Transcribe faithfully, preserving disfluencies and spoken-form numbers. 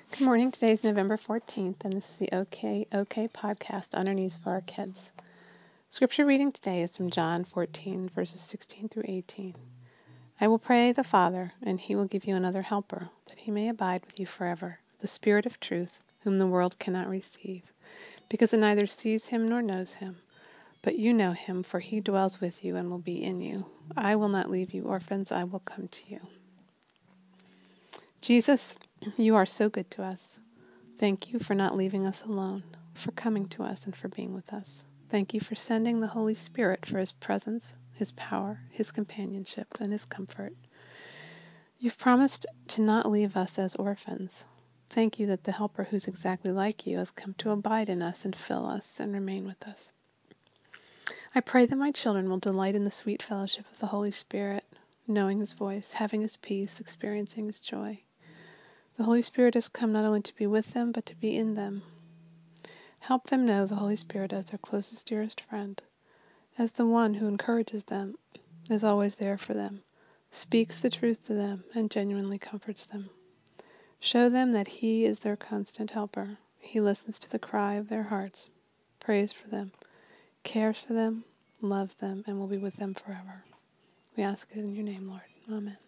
Good morning. Today is November fourteenth, and this is the OK OK podcast on our knees for our kids. Scripture reading today is from John fourteen, verses sixteen through eighteen. I will pray the Father, and he will give you another helper, that he may abide with you forever, the Spirit of truth, whom the world cannot receive, because it neither sees him nor knows him. But you know him, for he dwells with you and will be in you. I will not leave you orphans, I will come to you. Jesus, you are so good to us. Thank you for not leaving us alone, for coming to us and for being with us. Thank you for sending the Holy Spirit for his presence, his power, his companionship, and his comfort. You've promised to not leave us as orphans. Thank you that the Helper who's exactly like you has come to abide in us and fill us and remain with us. I pray that my children will delight in the sweet fellowship of the Holy Spirit, knowing his voice, having his peace, experiencing his joy. The Holy Spirit has come not only to be with them, but to be in them. Help them know the Holy Spirit as their closest, dearest friend, as the one who encourages them, is always there for them, speaks the truth to them, and genuinely comforts them. Show them that he is their constant helper. He listens to the cry of their hearts, prays for them, cares for them, loves them, and will be with them forever. We ask it in your name, Lord. Amen.